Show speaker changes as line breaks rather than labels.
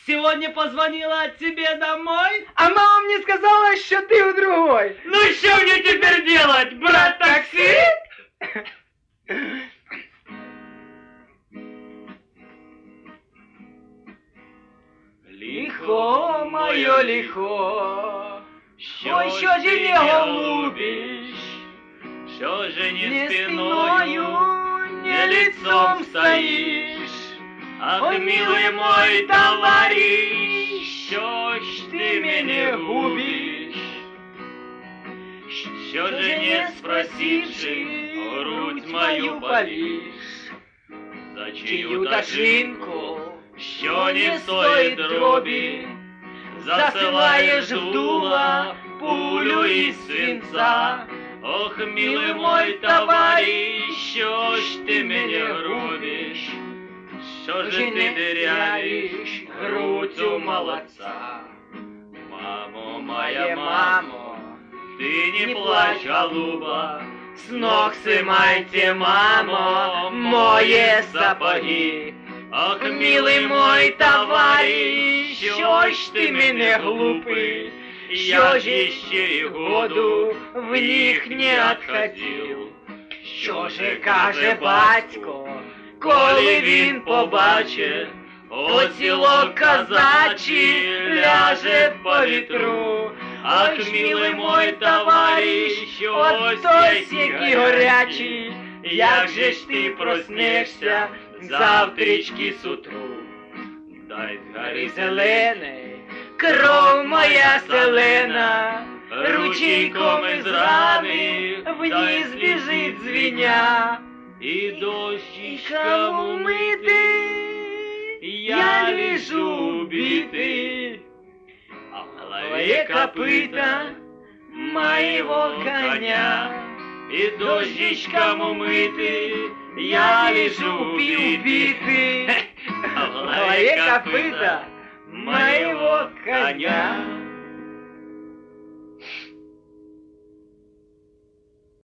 сегодня позвонила тебе домой?
А мама мне сказала, что ты у другой.
Ну и что мне теперь делать, брат такси?
Лихо моє лихо, ой, що ж не голубиш,
Что же
не
не
спиною,
спиною,
не лицом стоишь.
Ах,
Ой,
милый мой товарищ, що ж ти мене губиш? Що же не спросивши, грудь мою полишь? За чию ташинку, що не стоїть дробі, засилаєш в дула пулю із свинца. Ох, милый мой товарищ, що ж ти мене грубиш? Що ж ти дырявишь грудь у молодца? Мамо, моя мамо, ты не плачь, голуба, с ног сымайте, мамо, мои сапоги. Ох, милый мой товарищ, що ж ти мене глупий? Я ж ще й году в них не отходив. Що же каже батько, коли він побачить, оцілок козачий ляже по вітру? Ах, милый мой товарищ, ось ось який горячий, як же ж ти проснешся завтрички с утру? Дай з гори зелений, кров моя селена, ручейком із рани вниз біжить звеня. І дощечком умитий, я лежу убитый, а в голове копыта моего коня. И дождичком умытый, я лежу убитый, а в голове копыта моего коня.